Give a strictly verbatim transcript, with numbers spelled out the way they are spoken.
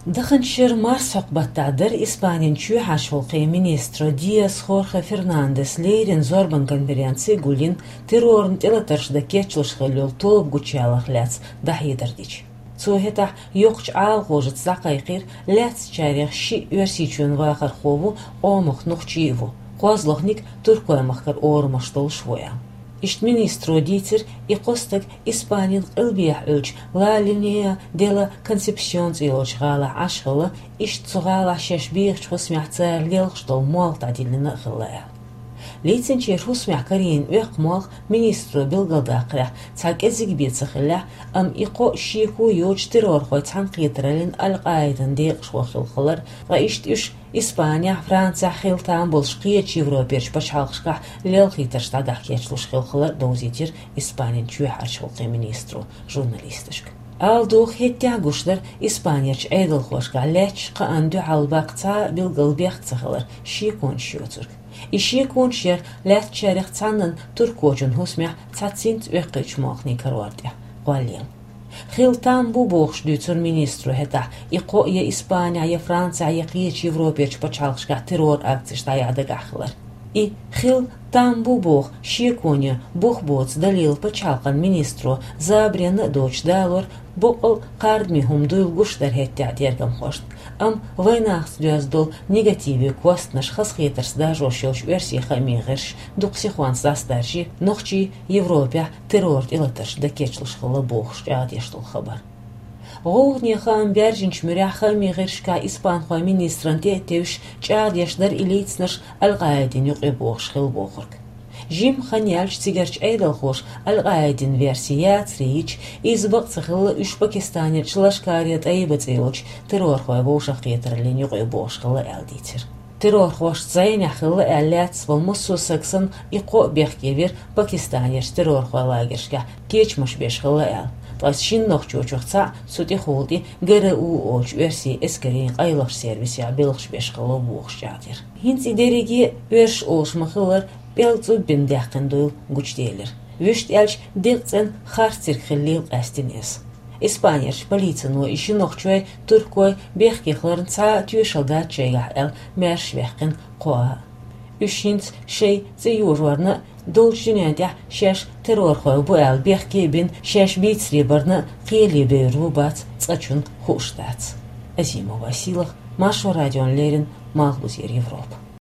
دخنشر مارس حقبتادر إسبانيا شو حشوقي مينيسترو دياس خورخي فرنانديس ليرين زوربان كونفرنسي قولين تيرورن تلاترش دا كيتشلش خلول طوب قوتشالخ لاتس دحيدر ديش سوهتح يوقش عال غوجت زاقايقير لاتس تاريخ شي يرسيچون واخر خوبو اومخ نوخچيفو قوازلوخنيك تركوه مخكر اور مشتول شويا إشت مينيسترو ديتر إقوستك إسبانيا قلبيح أوج لا لينيا ديلا كونسيبسيونز إلوش غالا عشغلا إشت صغالا شاشبيخ شخصميح تار ليلخشتو موال تعديلنا خلايا ليتن شير حسميح كارين ويق موال مينيسترو بلغالداقرح تاك إزيق بيتسخلا أم إقو شيكو يوج ترور خوي تحن قيترالين القايدن ديق شوخيل خلر غايشت إش إسبانيا فرنسا خيلتان بولشقية يوروبيرش بشحالخشكح ليلخيترش تادح كيتشلوش خيل خلر دوزيتر إسبانيا شوي حرشوقي مينيسترو جورناليستشك Алдух хеття гушлар Испанияч эйдл хошка леч ка анду албакца билгалбех цахалар шикон шутург. И шикон шер лет черех цаннан туркочун хусмях цацинт векыч махни карвардя. Гвалем. Хилтан бу бохш дюцур министру хета ико я Испания я Франция я киеч Европеч пачалшка террор акцишта ядагахлар. И хил там бу бог шиконя бог боц далил пачалкан министру забрен доч далор бокл кардми хум дуйл гуштар хеття дергам хошт. Ам войнах звездол негативе кост наш хасхетерс да жошош версии хамигерш дуксихуан застаржи нохчи Европе террор илаташ да кечлш хала бохш адештул хабар. غوغني خام بيرجنش مريحة ميغيرشكا إسبان خوا مينيستران تيتوش جاد يشدر إليتسنش القايدين يقبوخش خيل بوخرك. جيم خانيالش تيجرش أيدل خوش القايدين فيرسيات ريج إزبق تخل إش باكستاني تشلاشكاريات أيبت إيوش ترور خوا بوشا قيتر لين يقبوخش خلا ألديتر. ترور خوش زين خلا ألاتس والمسو سكسن يقو بيخكيفير باكستانيش ترور خوا لاغرشكا كيش مش بيش خلا أل. Тас шиннох чучухца сути холди ГРУ олч версии эскерин айлаш сервиси белхш бешкало бухшатер. Хинц идереги верш олш махылар белцу биндяхтен дойл гучтейлер. Вешт элч дикцен харцер хиллил астинес. Испанияш полицияну ишинох чуй туркой бехкихларн ца тюшалда чейгах эл мерш вехкен коа. Üşhinц şey zeyurvarna dolşinədə şəş terror xoy bu el bexkebin şəş bitsribarna qeli berubat çaçun xoşdat. Azimov Vasilov, Maşo Radionlerin Mağluz Yer Evropa.